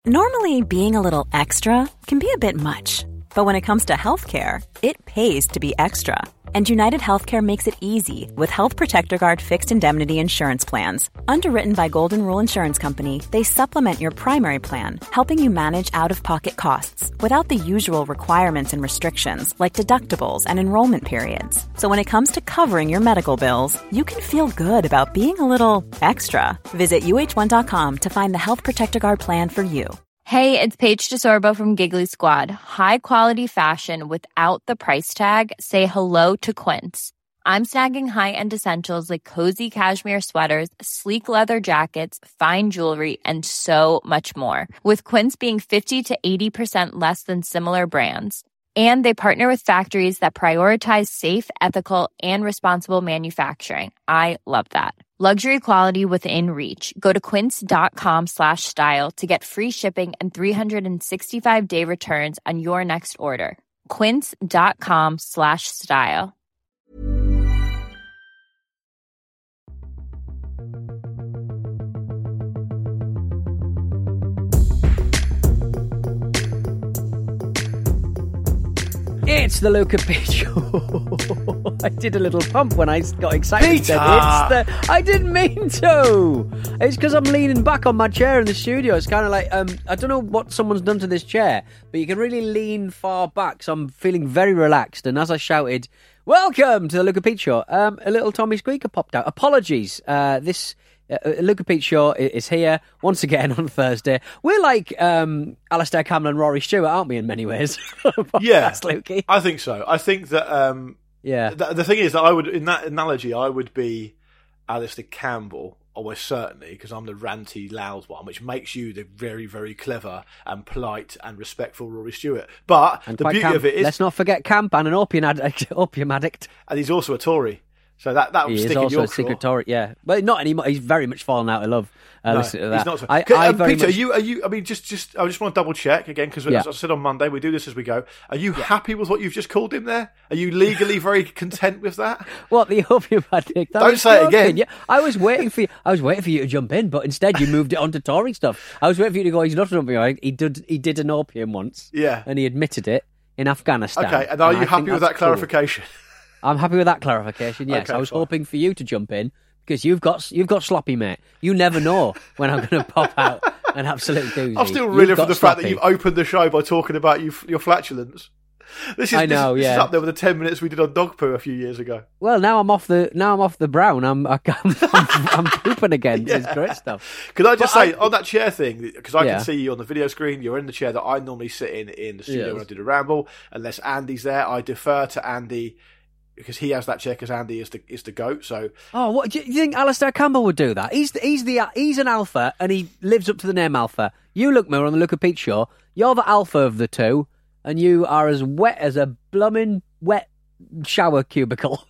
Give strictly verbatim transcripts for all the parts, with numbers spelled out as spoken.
Normally, being a little extra can be a bit much, but when it comes to healthcare, it pays to be extra. And United Healthcare makes it easy with Health Protector Guard fixed indemnity insurance plans. Underwritten by Golden Rule Insurance Company, they supplement your primary plan, helping you manage out-of-pocket costs without the usual requirements and restrictions like deductibles and enrollment periods. So when it comes to covering your medical bills, you can feel good about being a little extra. Visit U H one dot com to find the Health Protector Guard plan for you. Hey, it's Paige DeSorbo from Giggly Squad. High quality fashion without the price tag. Say hello to Quince. I'm snagging high-end essentials like cozy cashmere sweaters, sleek leather jackets, fine jewelry, and so much more. With Quince being fifty to eighty percent less than similar brands. And they partner with factories that prioritize safe, ethical, and responsible manufacturing. I love that. Luxury quality within reach. Go to quince.com slash style to get free shipping and three sixty-five day returns on your next order. Quince.com slash style. It's the Luke and Pete Show. I did a little pump when I got excited. Peter! It's the, I didn't mean to. It's because I'm leaning back on my chair in the studio. It's kind of like, um, I don't know what someone's done to this chair, but you can really lean far back, so I'm feeling very relaxed. And as I shouted, welcome to the Luke and Pete Show, um, a little Tommy Squeaker popped out. Apologies. Uh, this... Uh, Luke and Pete Shaw is here once again on Thursday. We're like um, Alistair Cameron and Rory Stewart, aren't we, in many ways? Yeah, Lukey. I think so. I think that um, yeah. th- the thing is that I would, in that analogy, I would be Alistair Campbell, almost certainly, because I'm the ranty, loud one, which makes you the very, very clever and polite and respectful Rory Stewart. But and the beauty camp. of it is... Let's not forget Camp and an opium addict. opium addict. And he's also a Tory. So that that would he stick is in also your a secret craw. Tory, yeah, but not anymore. He's very much fallen out of love. Uh, No, listen to that. he's not. So. I, Can, I um, very Peter, much... are you? Are you? I mean, just, just. I just want to double check again because, Yeah. as I said on Monday, we do this as we go. Are you yeah. happy with what you've just called him there? Are you legally very content with that? What, the opium addict? That Don't was say it joking. again. Yeah, I was waiting for you. I was waiting for you to jump in, but instead you moved it on to Tory stuff. I was waiting for you to go. He's not an opium addict. He did. He did an opium once. Yeah, and he admitted it in Afghanistan. Okay, and are and you I happy with that clarification? Cool. I'm happy with that clarification. Yes, okay, I was fine. hoping for you to jump in. Because you've got you've got sloppy, mate. You never know when I'm going to pop out an absolute doozy. I'm still reeling from the sloppy. fact that you've opened the show by talking about you, your flatulence. This is, I know, this, yeah. this is up there with the ten minutes we did on dog poo a few years ago. Well, now I'm off the now I'm off the brown. I'm I'm, I'm, I'm pooping again. Yeah. It's great stuff. Can I just But say I- on that chair thing, because I Yeah. can see you on the video screen, you're in the chair that I normally sit in in the studio Yes. when I did a ramble. Unless Andy's there, I defer to Andy because he has that chair because Andy is the is the goat. So Oh, what do you think Alistair Campbell would do that? He's the, he's the he's an alpha and he lives up to the name alpha. You look more on the Luke and Pete Show. You're the alpha of the two, and you are as wet as a blooming wet shower cubicle.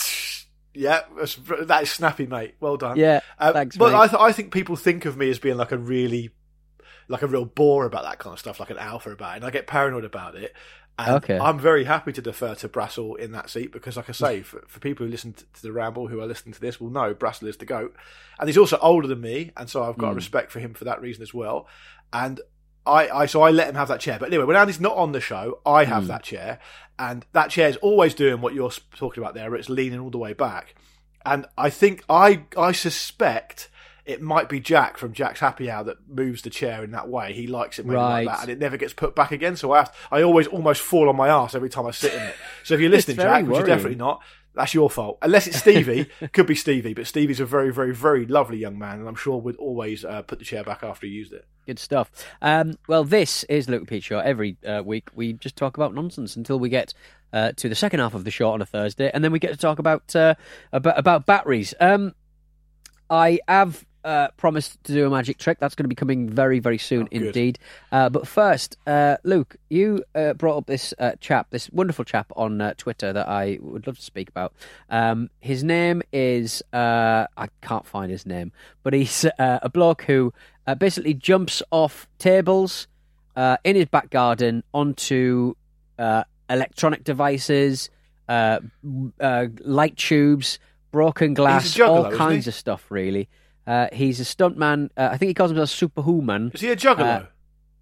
yeah, that's, that is snappy, mate. Well done. Yeah, Uh, thanks, But mate. I, th- I think people think of me as being like a really, like a real bore about that kind of stuff, like an alpha about it, and I get paranoid about it. And Okay. I'm very happy to defer to Brassel in that seat because, like I say, for, for people who listen to, to the ramble, who are listening to this, will know Brassel is the goat, and he's also older than me, and so I've got Mm. respect for him for that reason as well. And I, I, so I let him have that chair. But anyway, when Andy's not on the show, I have Mm. that chair, and that chair is always doing what you're talking about there, where it's leaning all the way back. And I think I, I suspect. It might be Jack from Jack's Happy Hour that moves the chair in that way. He likes it maybe Right. like that, and it never gets put back again. So I have, I always almost fall on my ass every time I sit in it. So if you're listening, very Jack, which worrying. you're definitely not, that's your fault. Unless it's Stevie, could be Stevie, but Stevie's a very, very, very lovely young man, and I'm sure would always uh, put the chair back after he used it. Good stuff. Um, well, this is Luke and Pete Show. Every uh, week we just talk about nonsense until we get uh, to the second half of the show on a Thursday, and then we get to talk about uh, about, about batteries. Um, I have uh, promised to do a magic trick. That's going to be coming very, very soon Oh, good. indeed. Uh, but first, uh, Luke, you uh, brought up this uh, chap, this wonderful chap on uh, Twitter that I would love to speak about. Um, his name is, uh, I can't find his name, but he's uh, a bloke who uh, basically jumps off tables uh, in his back garden onto uh, electronic devices, uh, uh, light tubes, broken glass, He's a juggalo, all isn't kinds he? of stuff, really. Uh, he's a stuntman. Uh, I think he calls himself Superhuman. Is he a juggalo? Uh,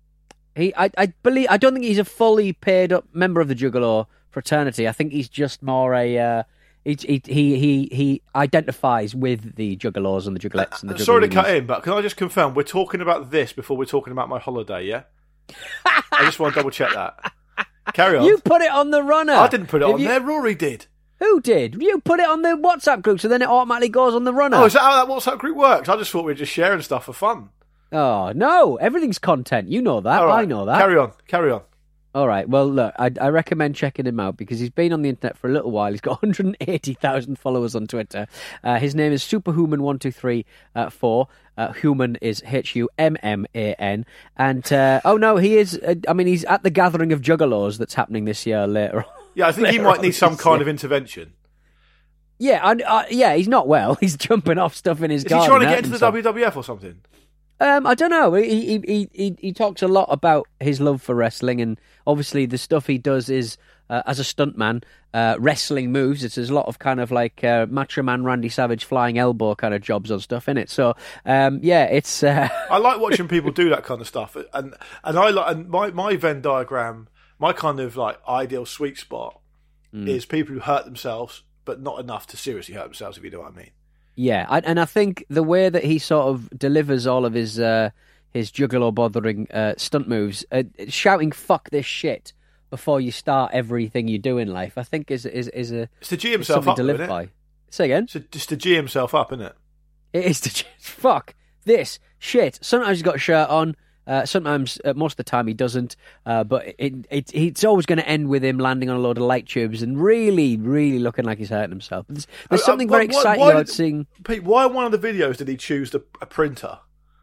He, I, I believe, I don't think he's a fully paid up member of the Juggalo fraternity. I think he's just more a. Uh, he, he he he he identifies with the Juggalos and the Juggalettes and the. Sorry to cut in, but can I just confirm we're talking about this before we're talking about my holiday? Yeah. I just want to double check that. Carry on. You put it on the runner. I didn't put it If on you- there. Rory did. Who did? You put it on the WhatsApp group, so then it automatically goes on the runner. Oh, is that how that WhatsApp group works? I just thought we were just sharing stuff for fun. Oh, no, everything's content. You know that. All right, I know that. Carry on. Carry on. All right. Well, look, I, I recommend checking him out because he's been on the internet for a little while. He's got one hundred eighty thousand followers on Twitter. Uh, his name is Superhuman one two three four. Uh, human is H U M M A N. And, uh, oh no, he is, uh, I mean, he's at the gathering of Juggalos that's happening this year later on. Yeah, I think he might need some kind of intervention. Yeah, and, uh, yeah, he's not well. He's jumping off stuff in his Is garden. he trying to get hurting into the himself. W W F or something? Um, I don't know. He, he he he he talks a lot about his love for wrestling, and obviously the stuff he does is uh, as a stuntman, uh, wrestling moves. It's there's a lot of kind of like uh, Macho Man Randy Savage flying elbow kind of jobs on stuff in it. So um, yeah, it's. Uh... I like watching people do that kind of stuff, and and I like and my my Venn diagram, my kind of like ideal sweet spot Mm. is people who hurt themselves, but not enough to seriously hurt themselves. If you know what I mean. Yeah, I, and I think the way that he sort of delivers all of his uh, his juggalo bothering uh, stunt moves, uh, shouting "fuck this shit" before you start everything you do in life, I think is is is a It's to G is himself something up, to though, live isn't it? by. Say again. It's just to G himself up, isn't it? It is to just fuck this shit. Sometimes he's got a shirt on. Uh, sometimes, uh, most of the time, he doesn't. Uh, but it, it, it's always going to end with him landing on a load of light tubes and really, really looking like he's hurting himself. There's, there's Uh, something uh, very why- why- exciting why about did- seeing. Pete, why in one of the videos did he choose the, a printer?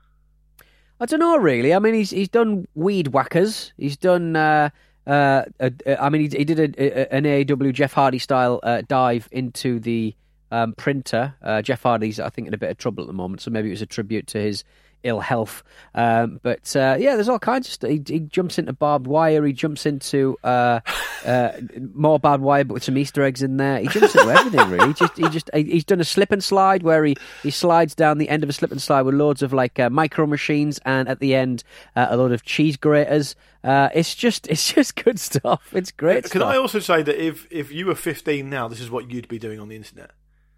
I don't know, really. I mean, he's he's done weed whackers. He's done. Uh, uh, uh, I mean, he, he did a, a, an A E W Jeff Hardy style uh, dive into the um, printer. Uh, Jeff Hardy's, I think, in a bit of trouble at the moment, so maybe it was a tribute to his ill health. Um, but uh, yeah, there's all kinds of stuff. He, he jumps into barbed wire. He jumps into uh, uh, more barbed wire, but with some Easter eggs in there. He jumps into everything, really. He just, he just, he's done a slip and slide where he, he slides down the end of a slip and slide with loads of like uh, micro machines, and at the end uh, a load of cheese graters. Uh, it's just, it's just good stuff. It's great Can stuff. I also say that if if you were fifteen now, this is what you'd be doing on the internet?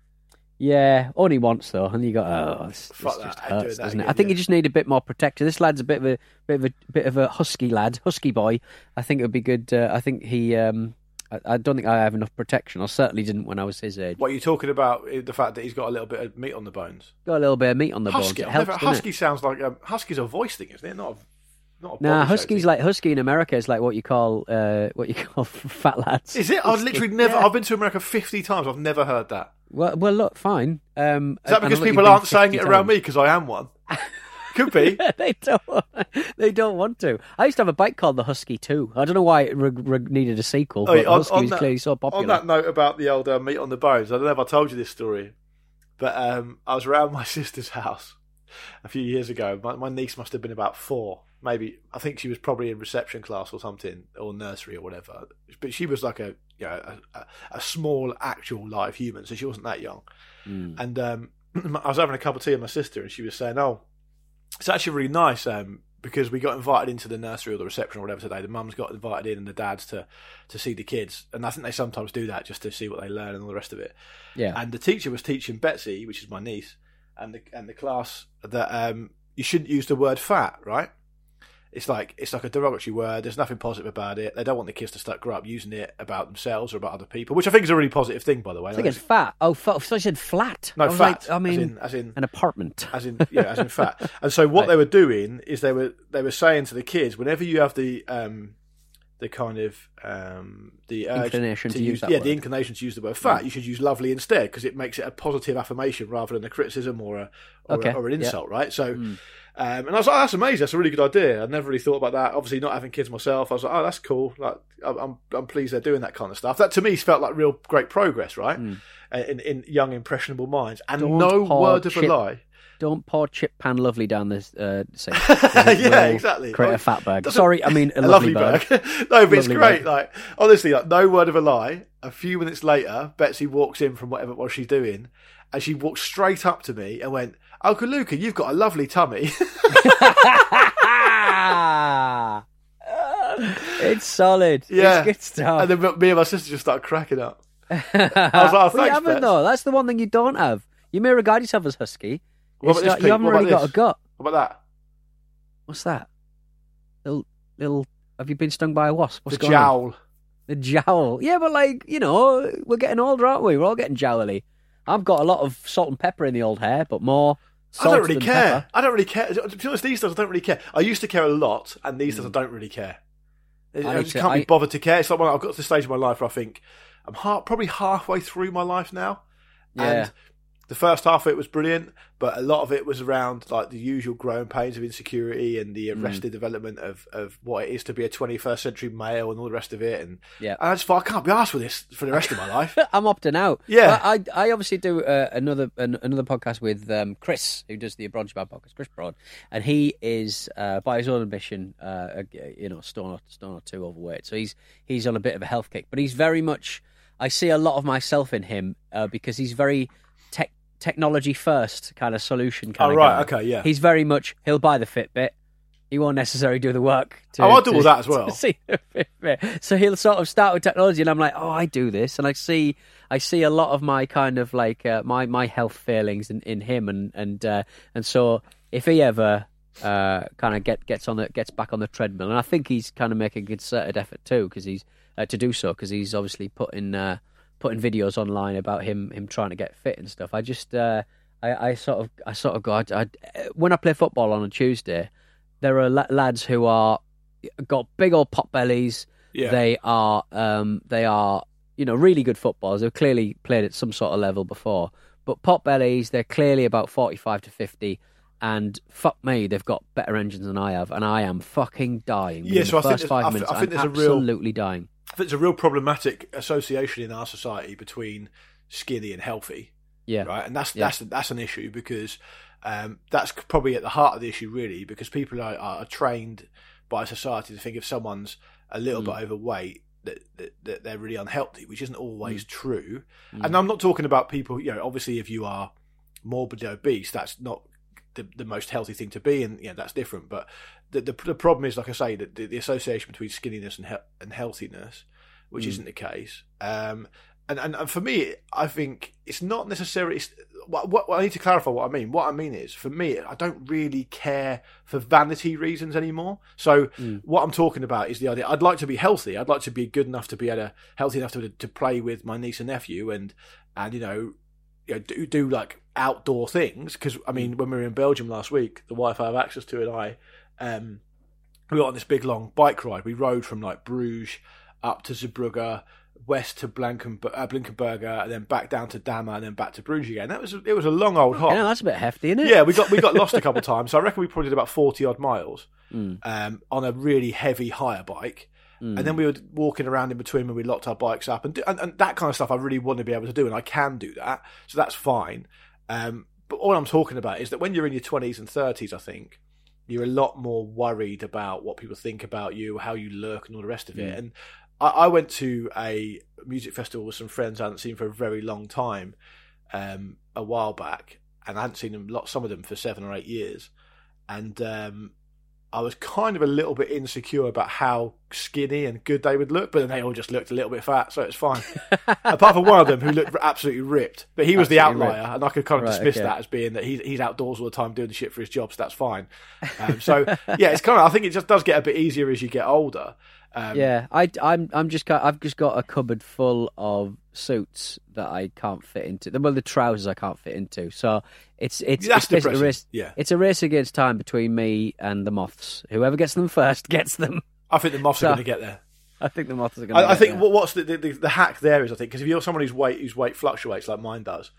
Yeah, only once though, and you got oh, this, this Fuck just that, I'd do hurts, that doesn't it? again, I think yeah. you just need a bit more protection. This lad's a bit of a bit of a bit of a husky lad, husky boy. I think it would be good. Uh, I think he. Um, I, I don't think I have enough protection. I certainly didn't when I was his age. What are you talking about? eh, The fact that he's got a little bit of meat on the bones. Got a little bit of meat on the Husky. bones. It I've helps, never, doesn't husky it? sounds like um, husky's a voice thing, isn't it? Not a, not a Nah, body husky's shape like husky in America is like what you call uh, what you call fat lads. thing. Is it? I've Husky. literally never. Yeah. I've been to America fifty times. I've never heard that. Well, well, look, fine. Um, Is that and because look, you've people been aren't saying it fifty around times. me because I am one? Could be. they don't. They don't want to. I used to have a bike called the Husky too. I don't know why it re- re- needed a sequel, but Oh, the on- Husky on was that- clearly so popular. On that note about the old uh, meat on the bones, I don't know if I told you this story, but um, I was around my sister's house a few years ago. My, my niece must have been about four, maybe. I think she was probably in reception class or something, or nursery or whatever. But she was like a you know a, a, a small actual live human, so she wasn't that young. Mm. And um, I was having a cup of tea with my sister, and she was saying, "Oh, it's actually really nice." Um, because we got invited into the nursery or the reception or whatever today. The mums got invited in and the dads to, to see the kids. And I think they sometimes do that just to see what they learn and all the rest of it. Yeah. And the teacher was teaching Betsy, which is my niece, and the and the class that um, you shouldn't use the word fat, right? It's like it's like a derogatory word. There's nothing positive about it. They don't want the kids to start grow up using it about themselves or about other people, which I think is a really positive thing, by the way. I think it's fat. Oh, fat. I thought you said flat. No, I was fat. Like, I mean, as in, as in an apartment. as in yeah, as in fat. And so what Right. they were doing is they were they were saying to the kids, whenever you have the um the kind of um the urge Inclination to use that yeah word. the inclination to use the word fat, you should use lovely instead, because it makes it a positive affirmation rather than a criticism or a or, Okay, a, or an yeah. insult, right? So. Mm. Um, and I was like, oh, that's amazing. That's a really good idea. I'd never really thought about that. Obviously, not having kids myself, I was like, oh, that's cool. Like, I'm, I'm, I'm pleased they're doing that kind of stuff. That to me felt like real great progress, right? Mm. Uh, In, in young impressionable minds, and Don't no pour word of chip- a lie. Don't pour chip pan lovely down this uh, sink. Yeah, exactly. Create Oh, a fat bag. doesn't- Sorry, I mean a, A lovely, lovely bag. bag. No, but it's Lovely great. bag. Like honestly, like no word of a lie. A few minutes later, Betsy walks in from whatever it was she's doing, and she walked straight up to me and went, "Uncle Luca, you've got a lovely tummy." It's solid. Yeah. It's good stuff. And then me and my sister just started cracking up. I was like, oh, but you thanks, haven't Bets. though. That's the one thing you don't have. You may regard yourself as husky. What It's about this, not- Pete? you haven't What about really got this? a gut. What about that? What's that? Little, little. Have you been stung by a wasp? What's the going on? jowl. The jowl. Yeah, but like you know, we're getting older, aren't we? We're all getting jowly. I've got a lot of salt and pepper in the old hair, but more. I Salt don't really than care. pepper. I don't really care. To be honest, these days I don't really care. I used to care a lot, and these days I don't really care. I, I I need just to- can't be I- bothered to care. It's like when I've got to the stage of my life where I think I'm ha- probably halfway through my life now, Yeah. and the first half of it was brilliant, but a lot of it was around like the usual growing pains of insecurity and the arrested development of, of what it is to be a twenty-first century male and all the rest of it. And, Yeah. and I just thought I can't be arsed with this for the rest of my life. I'm opting out. Yeah. I I, I obviously do uh, another an, another podcast with um, Chris, who does the Abroad Jabad podcast, Chris Broad, and he is uh, by his own admission, uh, a- you know, stone or, stone or two overweight. So he's he's on a bit of a health kick, but he's very much. I see a lot of myself in him uh, because he's very tech technology first kind of solution kind Oh, of right, guy. okay, yeah. He's very much he'll buy the Fitbit. He won't necessarily do the work. To, Oh, I'll do to- all that as well. to see the Fitbit. So he'll sort of start with technology, and I'm like, oh, I do this, and I see, I see a lot of my kind of like uh, my my health failings in, in him, and and uh, and so if he ever uh, kind of get gets on the gets back on the treadmill, and I think he's kind of making a concerted effort too, because he's uh, to do so because he's obviously putting uh, putting videos online about him him trying to get fit and stuff. I just uh, I, I sort of I sort of go I, I, when I play football on a Tuesday. There are la- lads who are got big old pot bellies. Yeah. They are, um, they are, you know, really good footballers. They've clearly played at some sort of level before. But pot bellies, they're clearly about forty-five to fifty. And fuck me, they've got better engines than I have, and I am fucking dying. Yeah, Within so I the think first there's- five I thi- minutes, I think I'm there's a real- absolutely dying. I think there's a real problematic association in our society between skinny and healthy. Yeah, Right, and that's Yeah. that's that's an issue because um, that's probably at the heart of the issue, really, because people are, are trained by society to think if someone's a little Mm. bit overweight that, that, that they're really unhealthy, which isn't always Mm. true. Mm. And I'm not talking about people. You know, obviously, if you are morbidly obese, that's not the, the most healthy thing to be, and yeah, that's different. But the the, the problem is, like I say, that the, the association between skinniness and he- and healthiness, which Mm. isn't the case. Um, And, and and for me, I think it's not necessarily. It's, what, what I need to clarify what I mean. What I mean is, for me, I don't really care for vanity reasons anymore. So Mm. what I'm talking about is the idea. I'd like to be healthy. I'd like to be good enough to be able to, healthy enough to to play with my niece and nephew, and and you know, you know do do like outdoor things. Because I mean, when we were in Belgium last week, the wife I have access to and I, um, we got on this big long bike ride. We rode from like Bruges up to Zeebrugge, west to Blanken, uh, Blinkenberger, and then back down to Dammer, and then back to Bruges again. That was it was a long old hop. You know, that's a bit hefty, isn't it? Yeah, we got we got lost a couple of times, so I reckon we probably did about forty odd miles Mm. um, on a really heavy hire bike. Mm. And then we were walking around in between when we locked our bikes up, and, do, and and that kind of stuff I really want to be able to do, and I can do that, so that's fine. Um, but all I'm talking about is that when you're in your twenties and thirties, I think you're a lot more worried about what people think about you, how you look, and all the rest of it. Mm. And I, I went to a music festival with some friends I hadn't seen for a very long time um, a while back, and I hadn't seen them, lot some of them, for seven or eight years, and um, I was kind of a little bit insecure about how skinny and good they would look, but then they all just looked a little bit fat, so it's fine. Apart from one of them who looked absolutely ripped, but he was the Absolutely outlier, ripped. and I could kind of Right, dismiss okay. that as being that he's, he's outdoors all the time doing the shit for his job, so that's fine. Um, so yeah, it's kind of, I think it just does get a bit easier as you get older. Um, Yeah, I, I'm, I'm just, got, I've just got a cupboard full of suits that I can't fit into. Well, the trousers I can't fit into. So it's, it's, That's it's basically a depressing. race. Yeah. It's a race against time between me and the moths. Whoever gets them first gets them. I think the moths So- are going to get there. I think the moths are going to. I, I think what, what's the, the the hack there is, I think, because if you're someone whose weight whose weight fluctuates like mine does,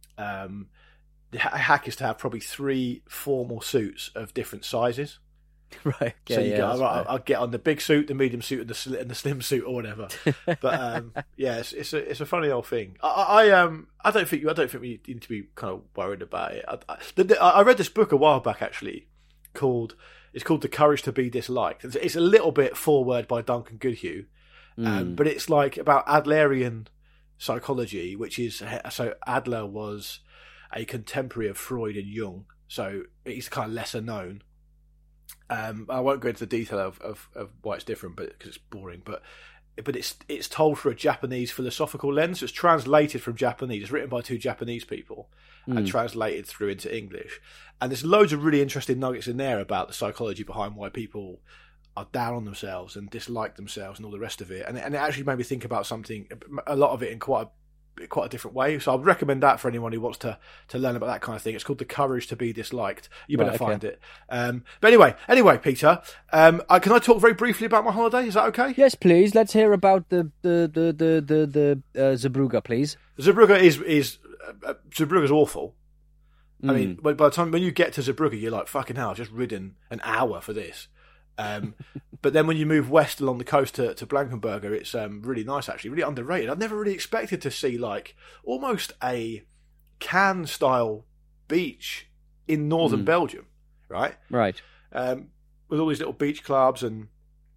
um, the ha- hack is to have probably three formal suits of different sizes. right. Yeah, so you yeah, go, that's all right, fair. I'll get on the big suit, the medium suit, and the sli- and the slim suit, or whatever. But um, yeah, it's, it's a it's a funny old thing. I, I um I don't think you I don't think we need to be kind of worried about it. I, I, the, the, I read this book a while back actually called it's called The Courage to Be Disliked. It's, it's a little bit forward by Duncan Goodhue, um, Mm. but it's like about Adlerian psychology, which is so Adler was a contemporary of Freud and Jung, so he's kind of lesser known. Um, I won't go into the detail of, of, of why it's different, but because it's boring. But but it's it's told through a Japanese philosophical lens. So it's translated from Japanese. It's written by two Japanese people mm. and translated through into English. And there's loads of really interesting nuggets in there about the psychology behind why people are down on themselves and dislike themselves and all the rest of it. And, and it actually made me think about something, a lot of it in quite a quite a different way. So I'd recommend that for anyone who wants to to learn about that kind of thing. It's called The Courage to Be Disliked. You better right, okay. find it. Um, but anyway, anyway, Peter, um, I, can I talk very briefly about my holiday? Is that okay? Yes, please. Let's hear about the the the the the, the uh, Zeebrugge, please. Zeebrugge is is uh, Zeebrugge is awful. Mm. I mean, by the time when you get to Zeebrugge, you're like, fucking hell, I've just ridden an hour for this. Um, but then when you move west along the coast to, to Blankenberge, it's um, really nice, actually, really underrated. I've never really expected to see like almost a Cannes-style beach in northern mm. Belgium, right? Right. Um, with all these little beach clubs and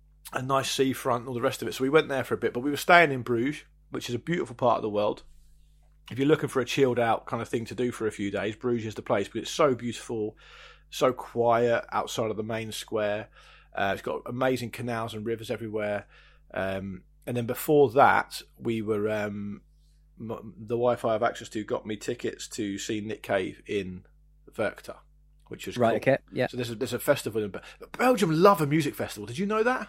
a nice seafront and all the rest of it. So we went there for a bit, but we were staying in Bruges, which is a beautiful part of the world. If you're looking for a chilled out kind of thing to do for a few days, Bruges is the place, because it's so beautiful, so quiet outside of the main square. Uh, it's got amazing canals and rivers everywhere. Um, and then before that, we were um, m- the Wi-Fi I have access to got me tickets to see Nick Cave in Werchter, which was right. Cool. Okay, yeah. So there's a, there's a festival in Be- Belgium. Love a music festival. Did you know that?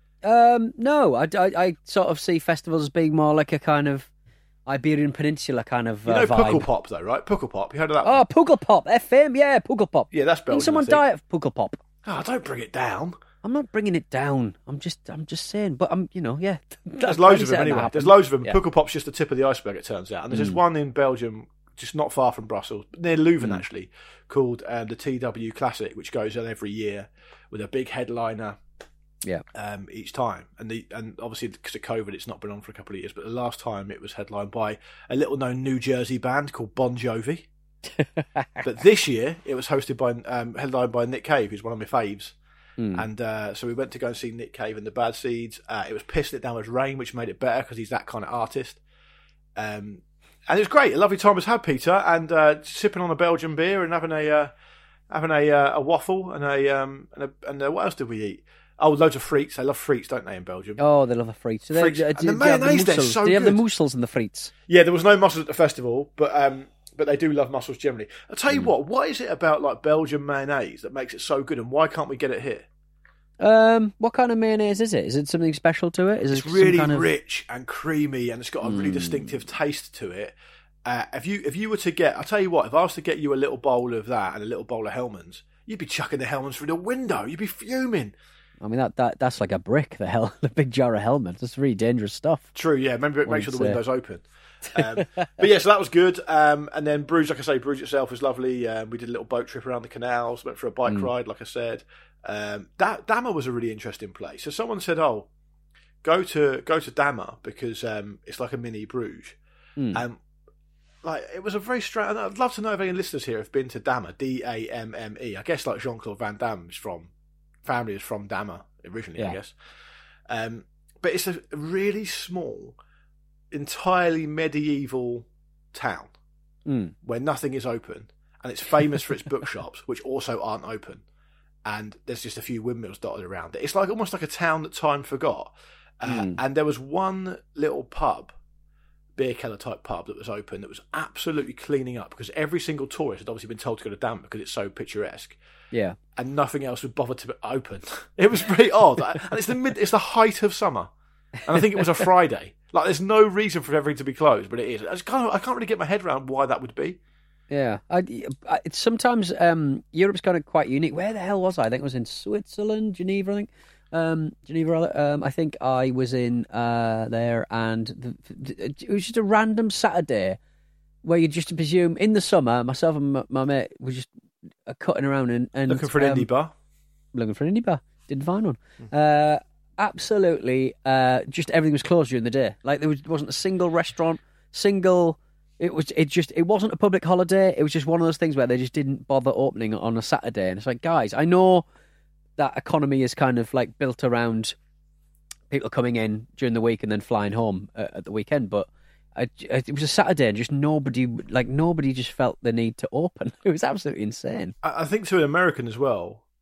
Um, no, I, I, I sort of see festivals as being more like a kind of Iberian Peninsula kind of uh, you know vibe. Pukkelpop though, right? Pukkelpop. You heard of that? Oh, Pukkelpop, F M, yeah, Pukkelpop. Yeah, that's Belgium. Didn't someone die at Pukkelpop? Oh, don't bring it down. I'm not bringing it down. I'm just, I'm just saying. But I'm, you know, yeah. There's loads of them anyway. There's loads of them. Yeah. Pukkelpop's just the tip of the iceberg, it turns out. And there's mm. just one in Belgium, just not far from Brussels, near Leuven mm. actually, called um, the T W Classic, which goes on every year with a big headliner. Yeah. Um, each time, and the and obviously because of COVID, it's not been on for a couple of years. But the last time it was headlined by a little-known New Jersey band called Bon Jovi. But this year it was hosted by um, headlined by Nick Cave, who's one of my faves. Mm. And uh, so we went to go and see Nick Cave and the Bad Seeds. Uh, it was pissing it down with rain, which made it better because he's that kind of artist. Um, and it was great. A lovely time was had, Peter, and uh, sipping on a Belgian beer and having a uh, having a uh, a waffle and a um and a, and uh, what else did we eat? Oh, loads of frites. They love frites, don't they, in Belgium? Oh, they love the frites. So frites. They, and the mayonnaise there is so Do you good. have the mussels and the frites? Yeah, there was no mussels at the festival, but um, but they do love mussels generally. I'll tell you mm. what, what is it about like Belgian mayonnaise that makes it so good, and why can't we get it here? Um, what kind of mayonnaise is it? Is it something special to it? Is it's it really kind of... rich and creamy, and it's got a really mm. distinctive taste to it. Uh, if you if you were to get, I'll tell you what, if I was to get you a little bowl of that and a little bowl of Hellmann's, you'd be chucking the Hellmann's through the window. You'd be fuming. I mean, that, that that's like a brick, the hell, the big jar of Hellmann's. That's really dangerous stuff. True, yeah. Remember, make sure the window's uh... open. um, but yeah, so that was good. Um, and then Bruges, like I say, Bruges itself was lovely. Um, we did a little boat trip around the canals, went for a bike mm. ride, like I said. Um, da- Damme was a really interesting place. So someone said, "Oh, go to go to Damme because um, it's like a mini Bruges." Mm. And like it was a very strange. I'd love to know if any listeners here have been to Damme, D A M M E. I guess like Jean-Claude Van Damme is from family is from Damme originally, yeah. I guess. Um, but it's a really small, entirely medieval town mm. where nothing is open, and it's famous for its bookshops, which also aren't open. And there's just a few windmills dotted around it. It's like almost like a town that time forgot. Uh, mm. And there was one little pub, beer keller type pub, that was open that was absolutely cleaning up because every single tourist had obviously been told to go to Damme because it's so picturesque. Yeah. And nothing else would bother to open. It was pretty odd. And it's the mid, it's the height of summer. And I think it was a Friday. Like, there's no reason for everything to be closed, but it is. I just kind of, I can't really get my head around why that would be. Yeah, I, I, it's sometimes um, Europe's kind of quite unique. Where the hell was I? I think I was in Switzerland, Geneva. I think um, Geneva. Um, I think I was in uh, there, and the, it was just a random Saturday where you just presume in the summer. Myself and my, my mate were just uh, cutting around and, and looking for an um, indie bar. Looking for an indie bar. Didn't find one. Mm. Uh, absolutely, uh, just everything was closed during the day. Like there was, wasn't a single restaurant, single. It was it just it wasn't a public holiday. It was just one of those things where they just didn't bother opening on a Saturday. And it's like, guys, I know that economy is kind of like built around people coming in during the week and then flying home uh, at the weekend, but I, it was a Saturday and just nobody like nobody just felt the need to open. It was absolutely insane. I think to an American as well,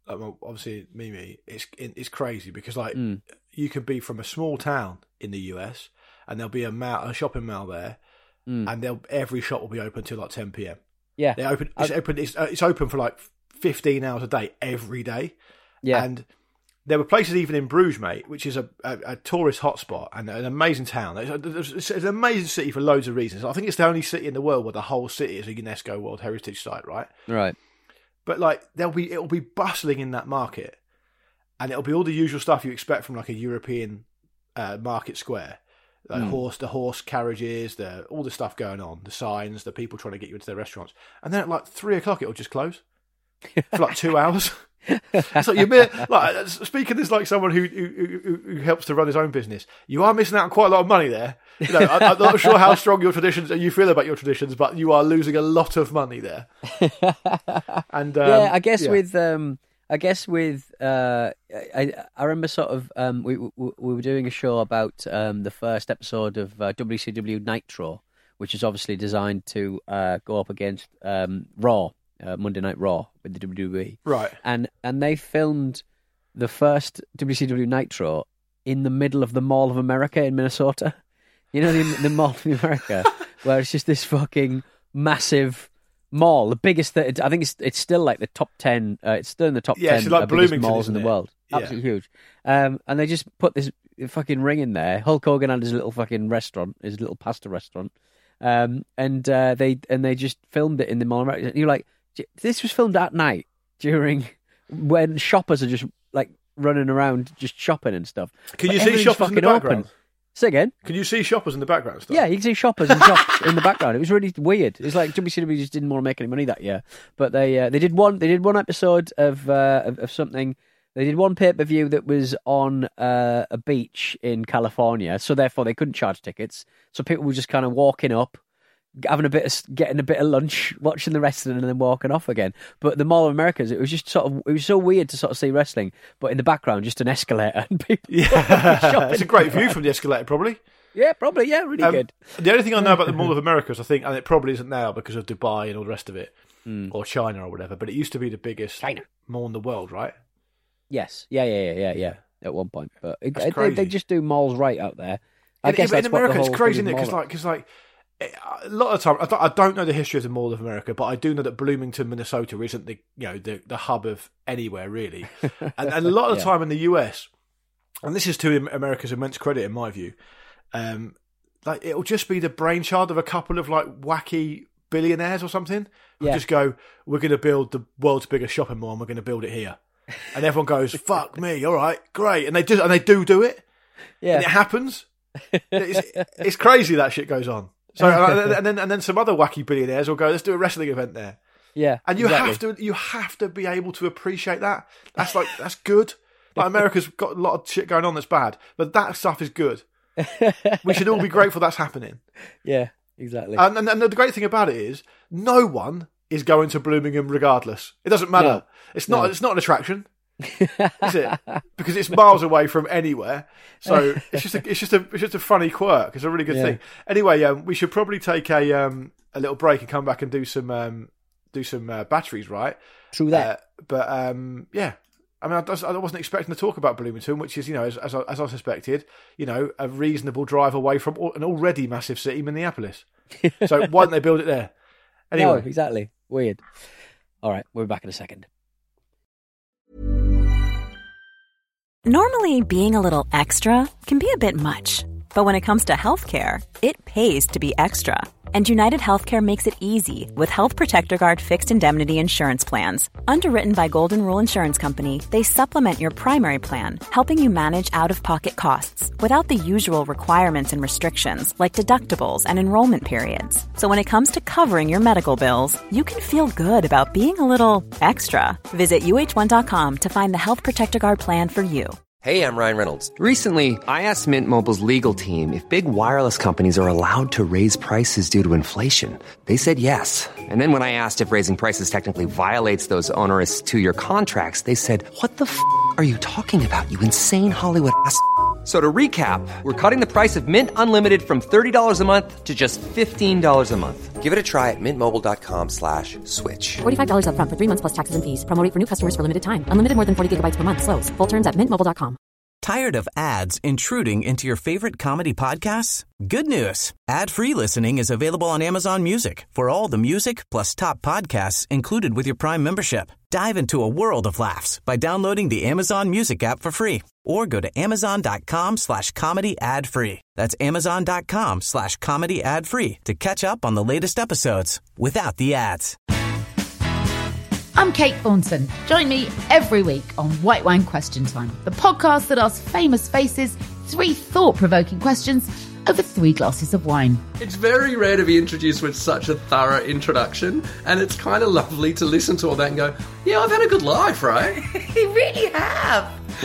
like obviously Mimi, it's it's crazy because like Mm. you could be from a small town in the U S and there'll be a mall, a shopping mall there, Mm. and they'll every shop will be open till like ten p.m. Yeah. They open. It's I- open. It's, uh, it's open for like fifteen hours a day every day. Yeah. And there were places even in Bruges, mate, which is a, a, a tourist hotspot and an amazing town. It's, a, it's an amazing city for loads of reasons. I think it's the only city in the world where the whole city is a UNESCO World Heritage Site, right? Right. But like, there'll be it'll be bustling in that market, and it'll be all the usual stuff you expect from like a European uh, market square, like Mm. horse, the horse carriages, the all the stuff going on, the signs, the people trying to get you into their restaurants, and then at like three o'clock it'll just close for like two hours. So you're like speaking as like someone who, who who who helps to run his own business. You are missing out on quite a lot of money there. You know, I, I'm not sure how strong your traditions you feel about your traditions, but you are losing a lot of money there. And um, yeah, I guess yeah. with um, I guess with uh, I I remember sort of um, we, we we were doing a show about um the first episode of uh, W C W Nitro, which is obviously designed to uh go up against um Raw. Uh, Monday Night Raw with the W W E, right? And and they filmed the first W C W Nitro in the middle of the Mall of America in Minnesota. You know, the, the Mall of America, where it's just this fucking massive mall, the biggest. That I think it's it's still like the top ten. Uh, it's still in the top Yeah, ten it's like uh, biggest Bloomington, malls in the isn't it? world. Yeah. Absolutely huge. Um, and they just put this fucking ring in there. Hulk Hogan had his little fucking restaurant, his little pasta restaurant, um, and uh, they and they just filmed it in the Mall of America. And you're like. This was filmed at night during when shoppers are just like running around just shopping and stuff. Can But you see everything's shoppers in the fucking background? open. Say again? Can you see shoppers in the background? Stuff? Yeah, you can see shoppers and shops in the background. It was really weird. It's like W C W just didn't want to make any money that year, but they uh, they did one they did one episode of uh, of, of something. They did one pay per view that was on uh, a beach in California, so therefore they couldn't charge tickets. So people were just kind of walking up, having a bit of getting a bit of lunch, watching the wrestling, and then walking off again. But the Mall of Americas, it was just sort of it was so weird to sort of see wrestling, but in the background just an escalator and people. Yeah, it's a great view from the escalator, probably. Yeah, probably. Yeah, really Um, good. The only thing I know about the Mall of Americas, I think, and it probably isn't now because of Dubai and all the rest of it, Mm. or China or whatever. But it used to be the biggest China. mall in the world, right? Yes. Yeah. Yeah. Yeah. Yeah. Yeah. At one point, but it, That's they, crazy. they just do malls right out there. I In, guess in, that's in what the America, it's whole crazy, thing isn't it? is Because more like, because like. it- A lot of the time, I don't, I don't know the history of the Mall of America, but I do know that Bloomington, Minnesota, isn't the you know the, the hub of anywhere really, and, and a lot of the Yeah. time in the U S, and this is to America's immense credit in my view, um, like it'll just be the brainchild of a couple of like wacky billionaires or something who Yeah. just go, "We're going to build the world's biggest shopping mall, and we're going to build it here," and everyone goes, "Fuck me, all right, great," and they do, and they do do it, Yeah. and it happens. It's, it's crazy that shit goes on. So and, and then and then some other wacky billionaires will go, let's do a wrestling event there, Yeah. and you exactly. have to you have to be able to appreciate that. That's like that's good. Like America's got a lot of shit going on that's bad, but that stuff is good. We should all be grateful that's happening. Yeah. Exactly. And, and and the great thing about it is, no one is going to Bloomington regardless. It doesn't matter. No. It's not No. it's not an attraction. Is it? Because it's miles away from anywhere, so it's just a, it's just a it's just a funny quirk. It's a really good Yeah. thing. Anyway, um, we should probably take a um, a little break and come back and do some um, do some uh, batteries, right? True that. Uh, but um, yeah, I mean, I, was- I wasn't expecting to talk about Bloomington, which is you know as as I, as I suspected, you know, a reasonable drive away from al- an already massive city, Minneapolis. So why didn't they build it there? Anyway, No, exactly. Weird. All right, we'll be back in a second. Normally, being a little extra can be a bit much, but when it comes to healthcare, it pays to be extra. And United Healthcare makes it easy with Health Protector Guard fixed indemnity insurance plans. Underwritten by Golden Rule Insurance Company, they supplement your primary plan, helping you manage out-of-pocket costs without the usual requirements and restrictions like deductibles and enrollment periods. So when it comes to covering your medical bills, you can feel good about being a little extra. Visit U H one dot com to find the Health Protector Guard plan for you. Hey, I'm Ryan Reynolds. Recently, I asked Mint Mobile's legal team if big wireless companies are allowed to raise prices due to inflation. They said yes. And then when I asked if raising prices technically violates those onerous two-year contracts, they said, "What the f*** are you talking about, you insane Hollywood ass f- So to recap, we're cutting the price of Mint Unlimited from thirty dollars a month to just fifteen dollars a month. Give it a try at mintmobile.com slash switch. forty-five dollars up front for three months plus taxes and fees. Promo rate for new customers for limited time. Unlimited more than forty gigabytes per month. Slows full terms at mint mobile dot com. Tired of ads intruding into your favorite comedy podcasts? Good news. Ad-free listening is available on Amazon Music for all the music plus top podcasts included with your Prime membership. Dive into a world of laughs by downloading the Amazon Music app for free or go to amazon.com slash comedy ad free. That's amazon.com slash comedy ad free to catch up on the latest episodes without the ads. I'm Kate Thornton. Join me every week on White Wine Question Time, the podcast that asks famous faces three thought-provoking questions over three glasses of wine. It's very rare to be introduced with such a thorough introduction, and it's kind of lovely to listen to all that and go, yeah, I've had a good life, right? You really have.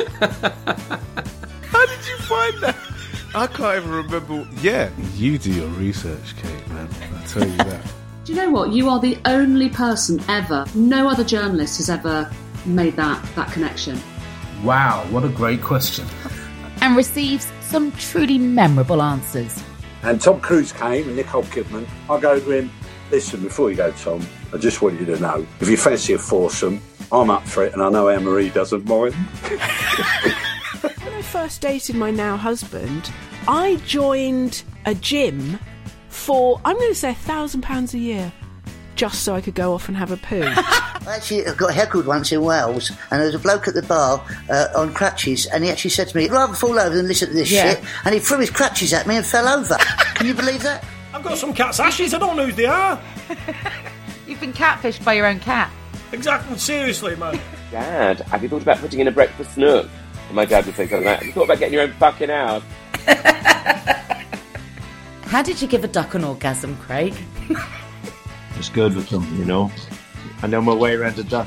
How did you find that? I can't even remember. Yeah, you do your research, Kate, man. I'll tell you that. Do you know what? You are the only person ever, no other journalist has ever made that, that connection. Wow, what a great question. And receives some truly memorable answers. And Tom Cruise came and Nicole Kidman. I go to him, listen, before you go, Tom, I just want you to know, if you fancy a foursome, I'm up for it and I know Anne-Marie doesn't mind. When I first dated my now husband, I joined a gym for, I'm going to say, a thousand pounds a year, just so I could go off and have a poo. Actually, I got heckled once in Wales, and there was a bloke at the bar uh, on crutches, and he actually said to me, I'd rather fall over than listen to this yeah. shit, and he threw his crutches at me and fell over. Can you believe that? I've got some cat's ashes, I don't know who they are. You've been catfished by your own cat. Exactly, seriously, man. Dad, have you thought about putting in a breakfast nook? And my dad would say something like, have you thought about getting your own fucking house? How did you give a duck an orgasm, Craig? It's good with them, you know. I know my way around a duck.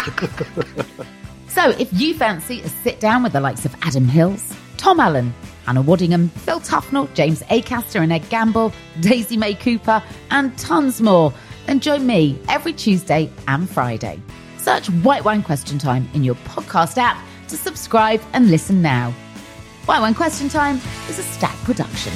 So, if you fancy a sit down with the likes of Adam Hills, Tom Allen, Hannah Waddingham, Phil Tufnell, James Acaster and Ed Gamble, Daisy May Cooper, and tons more, then join me every Tuesday and Friday. Search White Wine Question Time in your podcast app to subscribe and listen now. White Wine Question Time is a Stack production.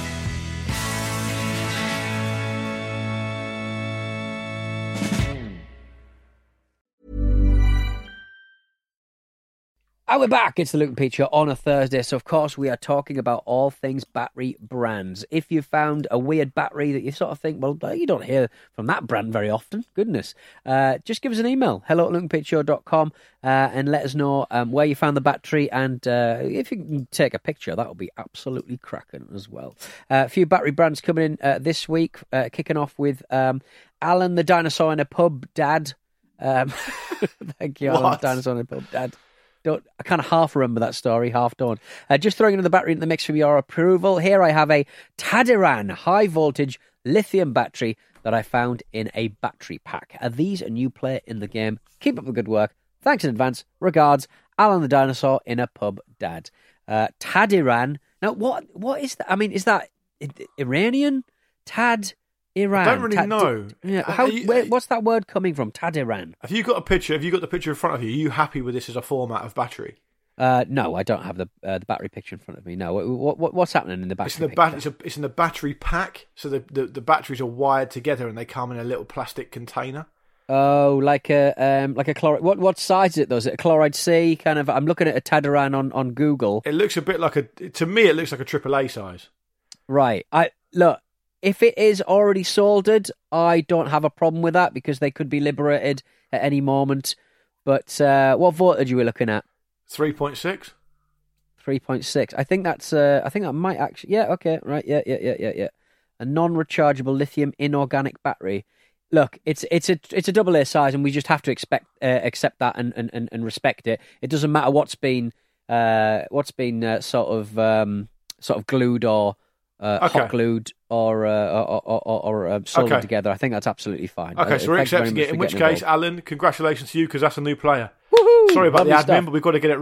And we're back. It's the Luke and Pete Show on a Thursday. So, of course, we are talking about all things battery brands. If you found a weird battery that you sort of think, well, you don't hear from that brand very often, goodness, uh, just give us an email, hello at luke and pete show dot com, uh, and let us know um, where you found the battery. And uh, if you can take a picture, that would be absolutely cracking as well. Uh, a few battery brands coming in uh, this week, uh, kicking off with um, Alan the Dinosaur in a Pub Dad. Um, thank you, Alan the Dinosaur in a Pub Dad. Don't, I kind of half remember that story, half don't. Uh, just throwing another battery in the mix for your approval. Here I have a Tadiran high-voltage lithium battery that I found in a battery pack. Are these a new player in the game? Keep up the good work. Thanks in advance. Regards, Alan the Dinosaur in a Pub Dad. Uh, Tadiran. Now, what what is that? I mean, is that Iranian? Tad... Iran. I don't really Ta- know. Yeah, how, you, where, what's that word coming from? Tadiran. Have you got a picture? Have you got the picture in front of you? Are you happy with this as a format of battery? Uh, no, I don't have the uh, the battery picture in front of me. No, what, what what's happening in the battery? It's in the, picture? ba- it's, a, it's in the battery pack. So the, the the batteries are wired together and they come in a little plastic container. Oh, like a um, like a chloride. What what size is it though? Is it a chloride C kind of? I'm looking at a Tadiran on, on Google. It looks a bit like a. To me, it looks like a triple A size. Right. I look. If it is already soldered, I don't have a problem with that because they could be liberated at any moment. But uh, what voltage are we looking at? Three point six. Three point six. I think that's. Uh, I think that might actually. Yeah. Okay. Right. Yeah. Yeah. Yeah. Yeah. Yeah. A non-rechargeable lithium inorganic battery. Look, it's it's a it's a double A size, and we just have to expect uh, accept that and, and, and respect it. It doesn't matter what's been uh, what's been uh, sort of um, sort of glued or uh, okay. hot glued or uh, or, or, or, or uh, soldered okay. together. I think that's absolutely fine. Okay, uh, so we're accepting it. In which case, involved. Alan, congratulations to you because that's a new player. Woo-hoo! Sorry about Lovely the admin, stuff. but we've got to get it right.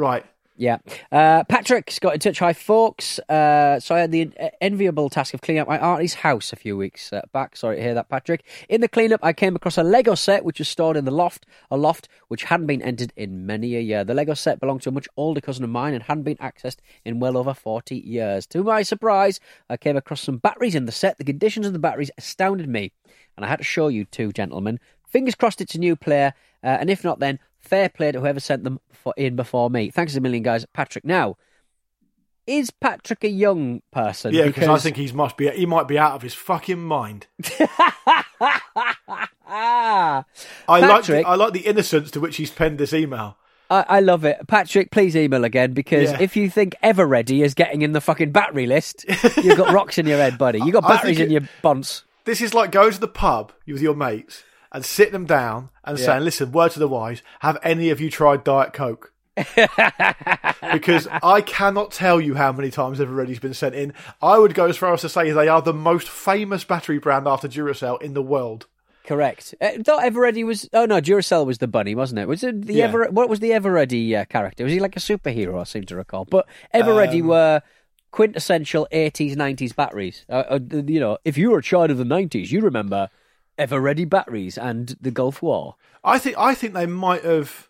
Yeah. Uh, Patrick's got in touch. Hi, folks. Uh, so I had the enviable task of cleaning up my auntie's house a few weeks uh, back. Sorry to hear that, Patrick. In the cleanup, I came across a Lego set which was stored in the loft, a loft which hadn't been entered in many a year. The Lego set belonged to a much older cousin of mine and hadn't been accessed in well over forty years. To my surprise, I came across some batteries in the set. The conditions of the batteries astounded me, and I had to show you two, gentlemen. Fingers crossed it's a new player, uh, and if not, then fair play to whoever sent them for, in before me. Thanks a million, guys. Patrick. Now, is Patrick a young person? Yeah, because I think he must be. He might be out of his fucking mind. ah, I Patrick, like. The, I like the innocence to which he's penned this email. I, I love it. Patrick, please email again, because Yeah. if you think Everready is getting in the fucking battery list, you've got rocks in your head, buddy. You've got I batteries think in it- your bonds. This is like going to the pub with your mates and sitting them down and Yeah. saying, "Listen, word to the wise: have any of you tried Diet Coke?" Because I cannot tell you how many times Everready's been sent in. I would go as far as to say they are the most famous battery brand after Duracell in the world. Correct. I thought Everready was... Oh, no, Duracell was the bunny, wasn't it? Was it the Yeah. Ever? What was the Everready uh, character? Was he like a superhero, I seem to recall? But Everready Um, were quintessential eighties, nineties batteries. Uh, uh, you know, if you were a child of the nineties, you remember Everready batteries and the Gulf War. I think. I think they might have.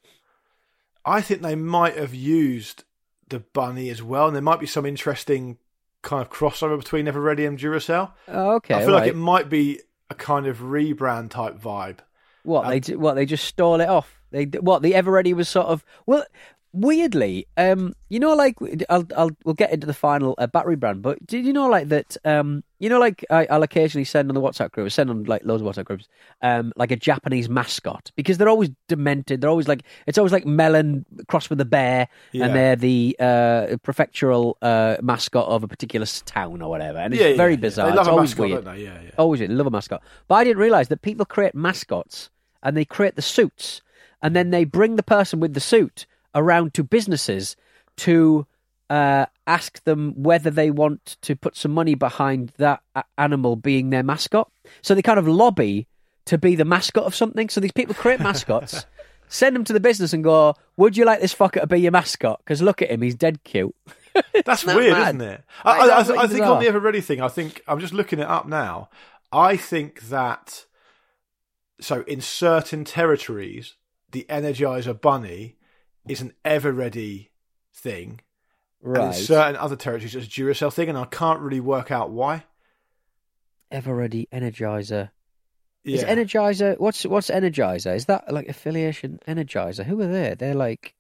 I think they might have used the bunny as well, and there might be some interesting kind of crossover between Everready and Duracell. Oh, okay, I feel like right. it might be a kind of rebrand type vibe. What they d- what they just stole it off? They d- what the Everready was sort of well. Weirdly, um, you know, like I'll, I'll, we'll get into the final uh, battery brand, but did you know, like that, um, you know, like I, I'll occasionally send on the WhatsApp group, send on like loads of WhatsApp groups, um, like a Japanese mascot, because they're always demented. They're always like it's always like melon crossed with a bear, Yeah. and they're the uh, prefectural uh, mascot of a particular s- town or whatever, and it's Yeah, yeah, very yeah. bizarre. They love it's a always mascot, weird. don't they? Yeah, yeah. Always, they love a mascot. But I didn't realise that people create mascots and they create the suits, and then they bring the person with the suit around to businesses to uh, ask them whether they want to put some money behind that a- animal being their mascot. So they kind of lobby to be the mascot of something. So these people create mascots, send them to the business and go, would you like this fucker to be your mascot? Because look at him, he's dead cute. That's that weird, mad? isn't it? I, Like, I, I, that's th- I really think on the bizarre. Everready thing, I think I'm just looking it up now. I think that so in certain territories, the Energizer Bunny is an Everready thing, and Right. in certain other territories, it's a Duracell thing, and I can't really work out why. Everready Energizer. Is Yeah. Energizer, what's what's Energizer? Is that like affiliation Energizer? Who are they? They're like...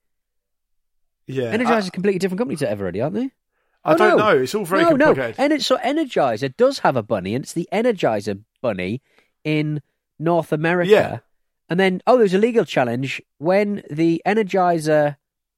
Yeah, Energizer's I- a completely different company to Everready, aren't they? I Oh, don't no. know. It's all very no, complicated. No, Ener- so Energizer does have a bunny, and it's the Energizer bunny in North America. Yeah. And then, oh, there's a legal challenge when the Energizer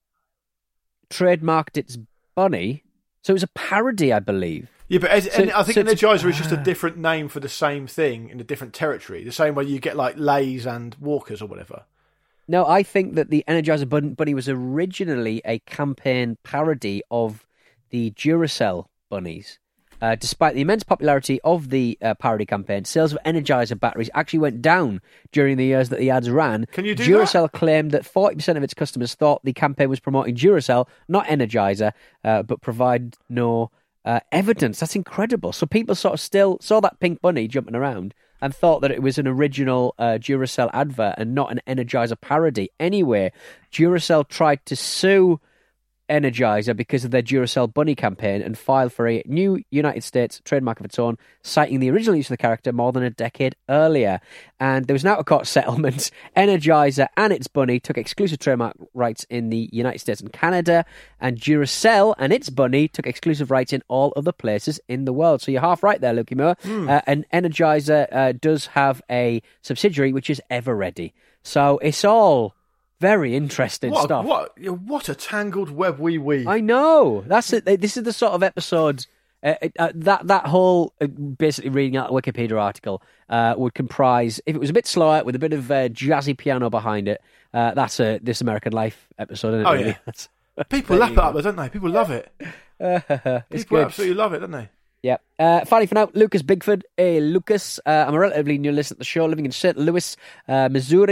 trademarked its bunny. So it was a parody, I believe. Yeah, but as, So- and I think so it's- Energizer is just a Ah. different name for the same thing in a different territory. The same way you get like Lays and Walkers or whatever. No, I think that the Energizer Bun- Bunny was originally a campaign parody of the Duracell bunnies. Uh, despite the immense popularity of the uh, parody campaign, sales of Energizer batteries actually went down during the years that the ads ran. Can you do Duracell claimed that forty percent of its customers thought the campaign was promoting Duracell, not Energizer, uh, but provide no uh, evidence. That's incredible. So people sort of still saw that pink bunny jumping around and thought that it was an original uh, Duracell advert and not an Energizer parody. Anyway, Duracell tried to sue Energizer because of their Duracell Bunny campaign and filed for a new United States trademark of its own, citing the original use of the character more than a decade earlier. And there was an out-of-court settlement. Energizer and its bunny took exclusive trademark rights in the United States and Canada, and Duracell and its bunny took exclusive rights in all other places in the world. So you're half right there, Lucky Moore. Hmm. Uh, and Energizer uh, does have a subsidiary, which is Everready. So it's all very interesting What, stuff. what, yeah, what a tangled web we weave. I know. That's it. This is the sort of episode uh, uh, that that whole uh, basically reading out a Wikipedia article uh, would comprise. If it was a bit slower with a bit of uh, jazzy piano behind it, uh, that's a This American Life episode. Isn't it, Oh, really? yeah. That's- People there lap you it go. up, though, don't they? People love it. It's People good. absolutely love it, don't they? Yeah. Uh, finally, for now, Lucas Bigford. Hey, Lucas. Uh, I'm a relatively new listener to the show, living in Saint Louis, uh, Missouri.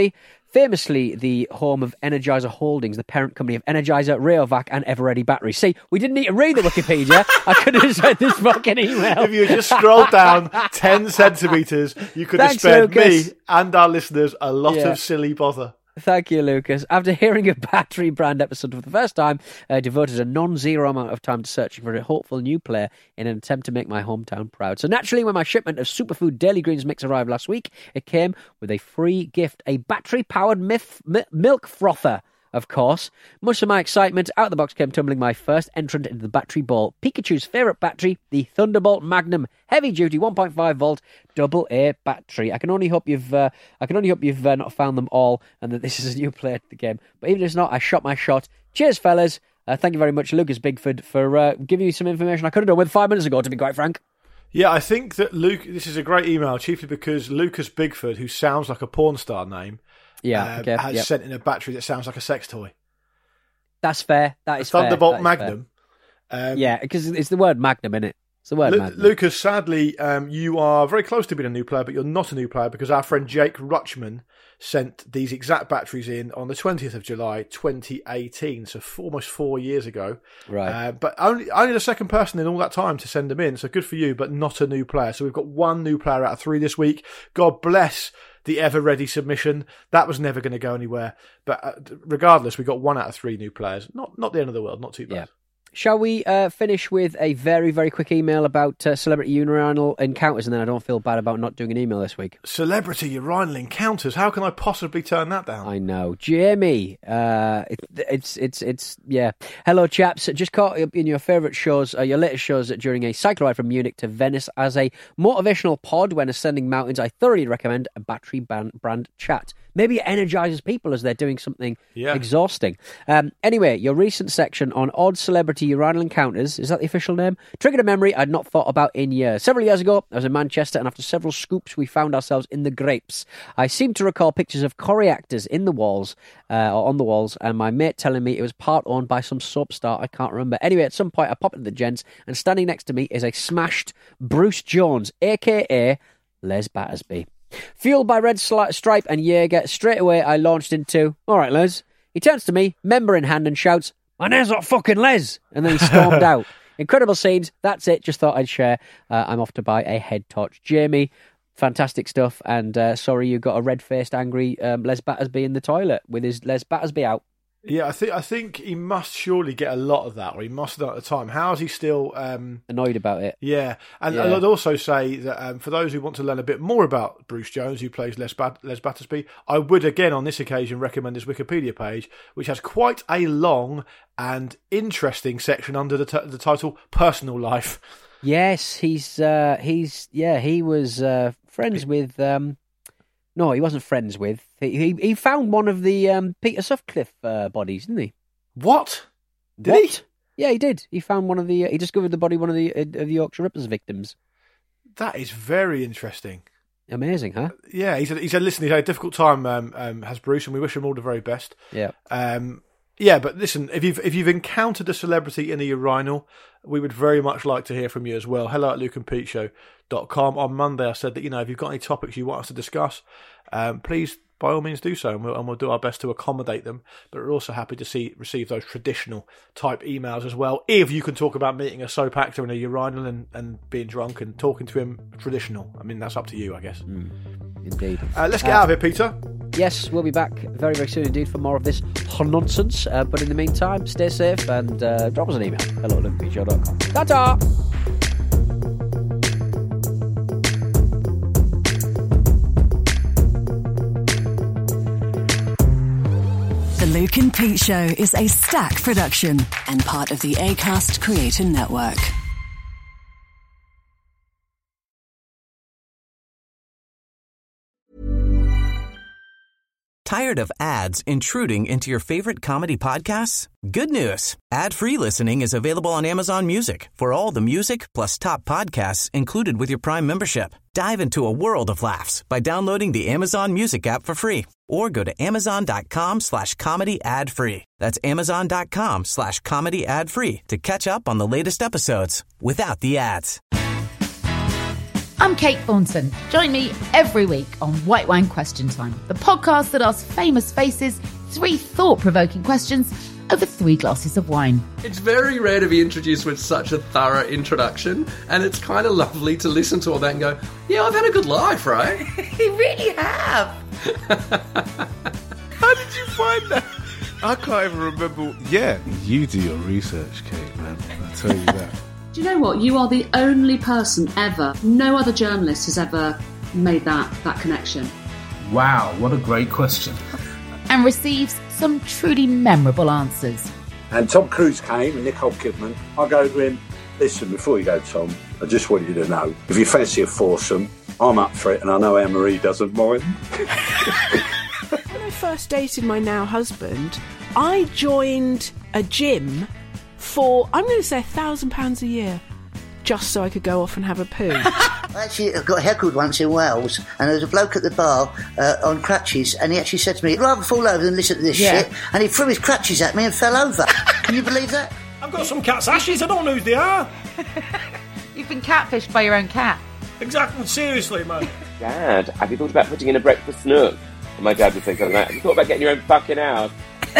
famously the home of Energizer Holdings, the parent company of Energizer, Rayovac, and Eveready batteries. See, we didn't need to read the Wikipedia. I could have said this fucking email. If you just scrolled down ten centimetres, you could Thanks, have spared Lucas. me and our listeners a lot Yeah. of silly bother. Thank you, Lucas. After hearing a battery brand episode for the first time, I devoted a non-zero amount of time to searching for a hopeful new player in an attempt to make my hometown proud. So naturally, when my shipment of Superfood Daily Greens mix arrived last week, it came with a free gift, a battery-powered mif- mi- milk frother. Of course, much to my excitement, out of the box came tumbling my first entrant into the battery ball, Pikachu's favourite battery, the Thunderbolt Magnum heavy-duty one point five volt double A battery. I can only hope you've, uh, I can only hope you've uh, not found them all, and that this is a new player to the game. But even if it's not, I shot my shot. Cheers, fellas! Uh, thank you very much, Lucas Bigford, for uh, giving you some information I could have done with five minutes ago. To be quite frank. Yeah, I think that Luke. This is a great email, chiefly because Lucas Bigford, who sounds like a porn star name. Yeah, uh, okay, has yep. sent in a battery that sounds like a sex toy. That's fair. That is a Thunderbolt fair. That is Magnum. fair. Um, yeah, because it's the word Magnum, isn't it? It's the word Lu- Magnum. Lucas, sadly, um, you are very close to being a new player, but you're not a new player because our friend Jake Rutchman sent these exact batteries in on the twentieth of July, twenty eighteen, so f- almost four years ago. Right. Uh, but only only the second person in all that time to send them in, so good for you, but not a new player. So we've got one new player out of three this week. God bless the ever-ready submission. That was never going to go anywhere. But uh, regardless, we got one out of three new players. Not not the end of the world, not too bad. Yeah. Shall we uh, finish with a very, very quick email about uh, celebrity urinal encounters, and then I don't feel bad about not doing an email this week. Celebrity urinal encounters. How can I possibly turn that down? I know. Jamie, uh, it, it's, it's, it's, yeah. Hello, chaps. Just caught up in your favourite shows, uh, your latest shows during a cycle ride from Munich to Venice as a motivational pod when ascending mountains. I thoroughly recommend a battery brand, brand chat. Maybe it energises people as they're doing something yeah. exhausting. Um, anyway, your recent section on odd celebrity urinal encounters, is that the official name? Triggered a memory I'd not thought about in years. Several years ago, I was in Manchester, and after several scoops, we found ourselves in the Grapes. I seem to recall pictures of Corrie actors in the walls, uh, or on the walls, and my mate telling me it was part owned by some soap star I can't remember. Anyway, at some point, I pop into the gents, and standing next to me is a smashed Bruce Jones, a k a. Les Battersby. Fueled by Red Stripe and Jaeger, straight away I launched into, all right, Les. He turns to me, member in hand, and shouts, my name's not fucking Les. And then he stormed out. Incredible scenes. That's it. Just thought I'd share. Uh, I'm off to buy a head torch. Jamie, fantastic stuff. And uh, sorry you got a red-faced, angry um, Les Battersby in the toilet with his Les Battersby out. Yeah, I think I think he must surely get a lot of that, or he must have at the time. How is he still um, annoyed about it? Yeah, and yeah. I'd also say that um, for those who want to learn a bit more about Bruce Jones, who plays Les, Bat- Les Battersby, I would again on this occasion recommend his Wikipedia page, which has quite a long and interesting section under the, t- the title "Personal Life." Yes, he's uh, he's yeah he was uh, friends with. Um... No, he wasn't friends with. He he, he found one of the um, Peter Sutcliffe uh, bodies, didn't he? What? Did what? he? Yeah, he did. He found one of the. Uh, he discovered the body of one of the uh, of the Yorkshire Rippers victims. That is very interesting. Amazing, huh? Yeah, he said. He said, "Listen, he's had a difficult time, um, um, has Bruce, and we wish him all the very best." Yeah. Um, yeah, but listen, if you've if you've encountered a celebrity in a urinal, we would very much like to hear from you as well. Hello at luke and pete show dot com. On Monday, I said that, you know, if you've got any topics you want us to discuss, um, please, by all means, do so, and we'll, and we'll do our best to accommodate them. But we're also happy to see receive those traditional type emails as well. If you can talk about meeting a soap actor in a urinal and, and being drunk and talking to him traditional, I mean, that's up to you, I guess. Mm, indeed. Uh, let's get uh, out of here, Peter. Yes, we'll be back very, very soon indeed for more of this nonsense. Uh, but in the meantime, stay safe and uh, drop us an email. Hello at luke and pete show dot com. Ta-ta! The Luke and Pete Show is a Stack production and part of the Acast Creator Network. Tired of ads intruding into your favorite comedy podcasts? Good news. Ad-free listening is available on Amazon Music for all the music plus top podcasts included with your Prime membership. Dive into a world of laughs by downloading the Amazon Music app for free or go to amazon.com slash comedy ad free. That's amazon.com slash comedy ad free to catch up on the latest episodes without the ads. I'm Kate Thornton. Join me every week on White Wine Question Time, the podcast that asks famous faces three thought-provoking questions over three glasses of wine. It's very rare to be introduced with such a thorough introduction, and it's kind of lovely to listen to all that and go, yeah, I've had a good life, right? You really have. How did you find that? I can't even remember. Yeah, you do your research, Kate, man. I tell you that. Do you know what? You are the only person ever, no other journalist has ever made that, that connection. Wow, what a great question. And receives some truly memorable answers. And Tom Cruise came and Nicole Kidman. I go to him, listen, before you go, Tom, I just want you to know, if you fancy a foursome, I'm up for it, and I know Anne-Marie doesn't mind. When I first dated my now husband, I joined a gym for, I'm going to say, a thousand pounds a year, just so I could go off and have a poo. I actually got heckled once in Wales, and there was a bloke at the bar uh, on crutches, and he actually said to me, I'd rather fall over than listen to this Yeah. shit, and he threw his crutches at me and fell over. Can you believe that? I've got some cat's ashes, I don't know who they are. You've been catfished by your own cat. Exactly, seriously, man. Dad, have you thought about putting in a breakfast nook? And my dad would say something like that. Have you thought about getting your own fucking house?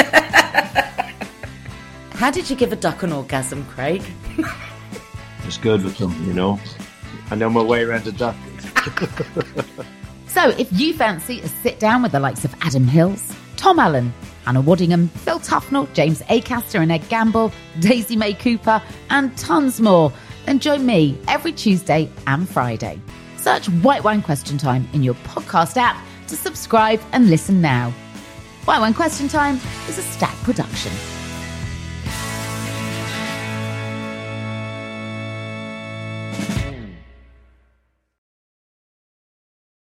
How did you give a duck an orgasm, Craig? It's good with them, you know. I know my way around a duck. So if you fancy a sit down with the likes of Adam Hills, Tom Allen, Hannah Waddingham, Phil Tufnell, James Acaster and Ed Gamble, Daisy May Cooper, and tons more, then join me every Tuesday and Friday. Search White Wine Question Time in your podcast app to subscribe and listen now. White Wine Question Time is a Stack production.